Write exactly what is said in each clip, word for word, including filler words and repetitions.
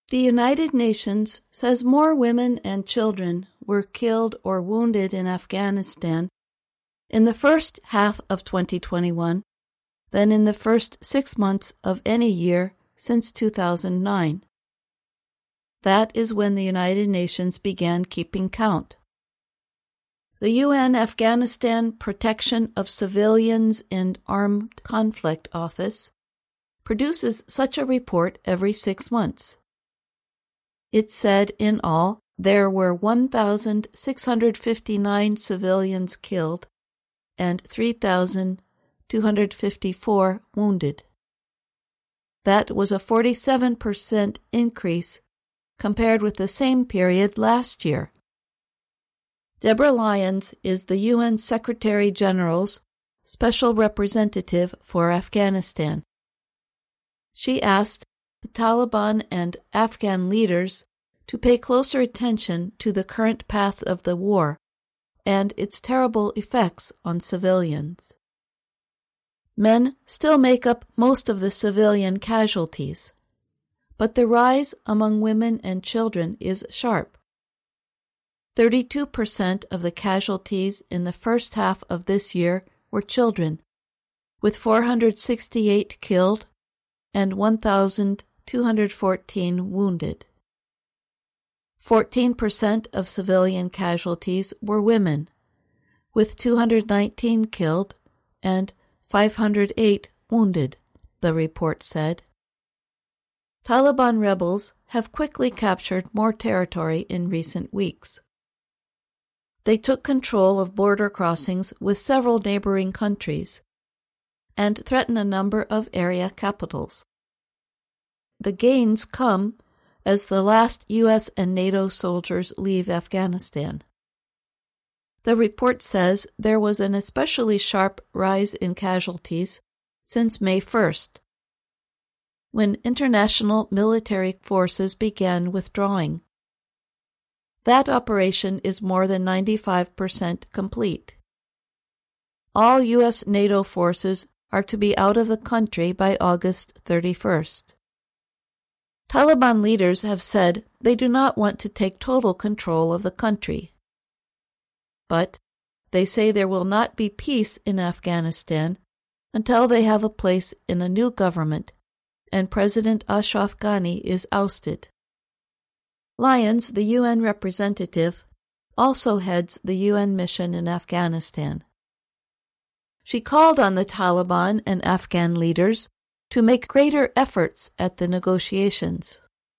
The United Nations says more women and children were killed or wounded in Afghanistan in the first half of twenty twenty-one than in the first six months of any year since two thousand nine. That is when the United Nations began keeping count. The U N Afghanistan Protection of Civilians in Armed Conflict Office produces such a report every six months. It said in all there were one thousand six hundred fifty-nine civilians killed and three thousand two hundred fifty-four wounded. That was a forty-seven percent increase compared with the same period last year. Deborah Lyons is the U N Secretary General's Special Representative for Afghanistan. She asked the Taliban and Afghan leaders to pay closer attention to the current path of the war and its terrible effects on civilians. Men still make up most of the civilian casualties, but the rise among women and children is sharp. thirty-two percent of the casualties in the first half of this year were children, with four hundred sixty-eight killed and one thousand two hundred fourteen wounded. fourteen percent of civilian casualties were women, with two hundred nineteen killed and five hundred eight wounded, the report said. Taliban rebels have quickly captured more territory in recent weeks. They took control of border crossings with several neighboring countries and threaten a number of area capitals. The gains come as the last U S and NATO soldiers leave Afghanistan. The report says there was an especially sharp rise in casualties since May first, when international military forces began withdrawing. That operation is more than ninety-five percent complete. All U S NATO forces are to be out of the country by August thirty-first. Taliban leaders have said they do not want to take total control of the country. But they say there will not be peace in Afghanistan until they have a place in a new government and President Ashraf Ghani is ousted. Lyons, the U N representative, also heads the U N mission in Afghanistan. She called on the Taliban and Afghan leaders to make greater efforts at the negotiations.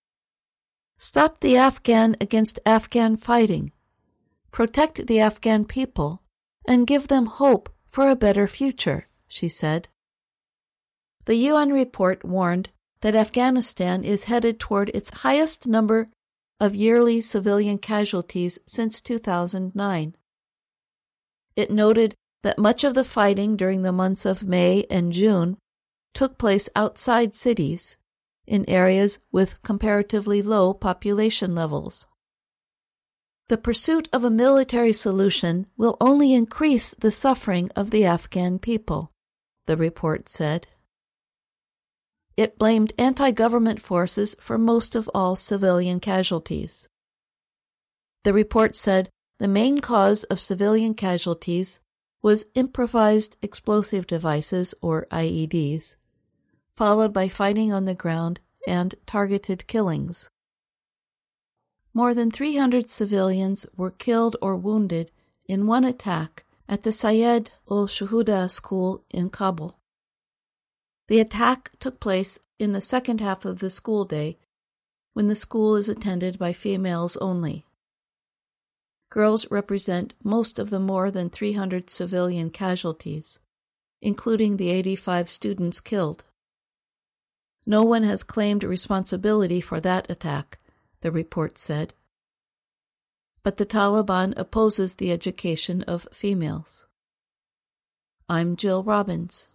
Stop the Afghan against Afghan fighting, protect the Afghan people, and give them hope for a better future, she said. The U N report warned that Afghanistan is headed toward its highest number of yearly civilian casualties since two thousand nine. It noted that much of the fighting during the months of May and June took place outside cities, in areas with comparatively low population levels. The pursuit of a military solution will only increase the suffering of the Afghan people, the report said. It blamed anti-government forces for most of all civilian casualties. The report said the main cause of civilian casualties was improvised explosive devices, or I E Ds, followed by fighting on the ground and targeted killings. More than three hundred civilians were killed or wounded in one attack at the Syed ul-Shuhada school in Kabul. The attack took place in the second half of the school day, when the school is attended by females only. Girls represent most of the more than three hundred civilian casualties, including the eighty-five students killed. No one has claimed responsibility for that attack, the report said. But the Taliban opposes the education of females. I'm Jill Robbins.